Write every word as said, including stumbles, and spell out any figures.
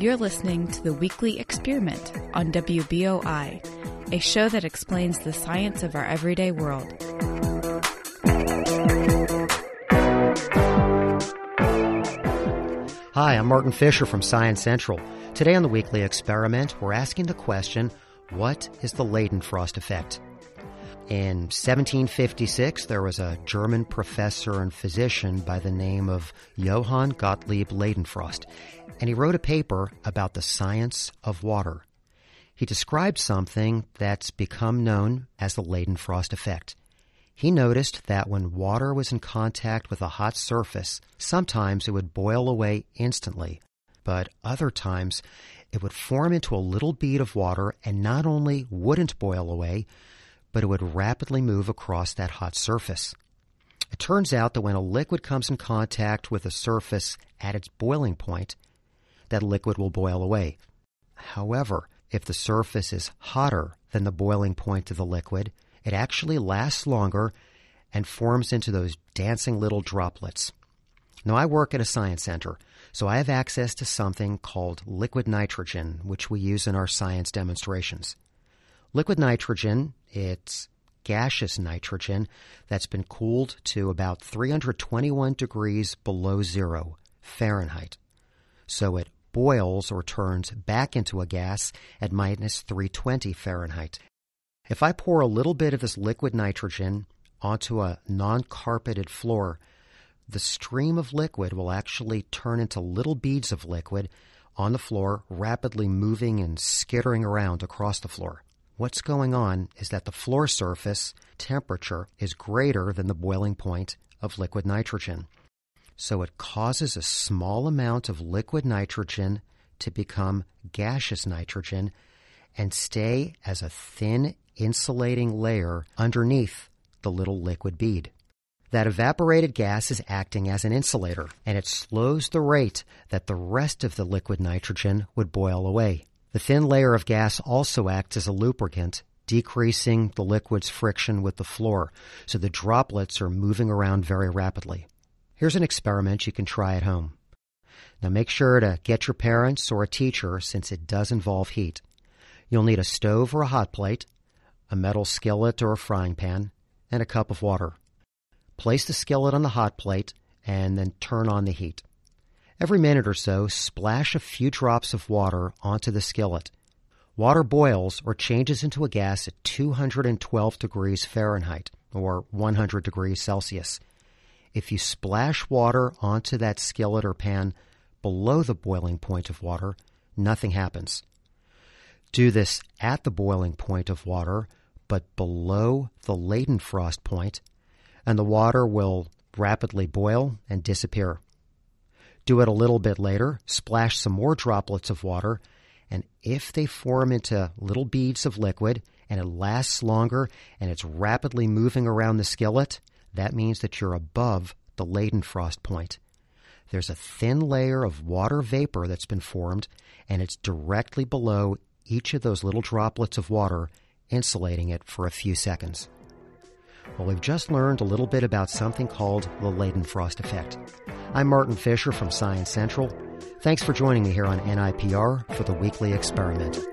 You're listening to the Weekly Experiment on W B O I, a show that explains the science of our everyday world. Hi, I'm Martin Fisher from Science Central. Today on the Weekly Experiment, we're asking the question, what is the Leidenfrost effect? In seventeen fifty-six, there was a German professor and physician by the name of Johann Gottlieb Leidenfrost, and he wrote a paper about the science of water. He described something that's become known as the Leidenfrost effect. He noticed that when water was in contact with a hot surface, sometimes it would boil away instantly, but other times it would form into a little bead of water and not only wouldn't boil away, but it would rapidly move across that hot surface. It turns out that when a liquid comes in contact with a surface at its boiling point, that liquid will boil away. However, if the surface is hotter than the boiling point of the liquid, it actually lasts longer and forms into those dancing little droplets. Now, I work at a science center, so I have access to something called liquid nitrogen, which we use in our science demonstrations. Liquid nitrogen, it's gaseous nitrogen that's been cooled to about three hundred twenty-one degrees below zero Fahrenheit. So it boils or turns back into a gas at minus three hundred twenty Fahrenheit. If I pour a little bit of this liquid nitrogen onto a non-carpeted floor, the stream of liquid will actually turn into little beads of liquid on the floor, rapidly moving and skittering around across the floor. What's going on is that the floor surface temperature is greater than the boiling point of liquid nitrogen. So it causes a small amount of liquid nitrogen to become gaseous nitrogen and stay as a thin insulating layer underneath the little liquid bead. That evaporated gas is acting as an insulator, and it slows the rate that the rest of the liquid nitrogen would boil away. The thin layer of gas also acts as a lubricant, decreasing the liquid's friction with the floor, so the droplets are moving around very rapidly. Here's an experiment you can try at home. Now make sure to get your parents or a teacher since it does involve heat. You'll need a stove or a hot plate, a metal skillet or a frying pan, and a cup of water. Place the skillet on the hot plate and then turn on the heat. Every minute or so, splash a few drops of water onto the skillet. Water boils or changes into a gas at two hundred twelve degrees Fahrenheit or one hundred degrees Celsius. If you splash water onto that skillet or pan below the boiling point of water, nothing happens. Do this at the boiling point of water, but below the Leidenfrost point, and the water will rapidly boil and disappear. Do it a little bit later, splash some more droplets of water, and if they form into little beads of liquid and it lasts longer and it's rapidly moving around the skillet, that means that you're above the Leidenfrost point. There's a thin layer of water vapor that's been formed, and it's directly below each of those little droplets of water, insulating it for a few seconds. Well, we've just learned a little bit about something called the Leidenfrost effect. I'm Martin Fisher from Science Central. Thanks for joining me here on N I P R for the Weekly Experiment.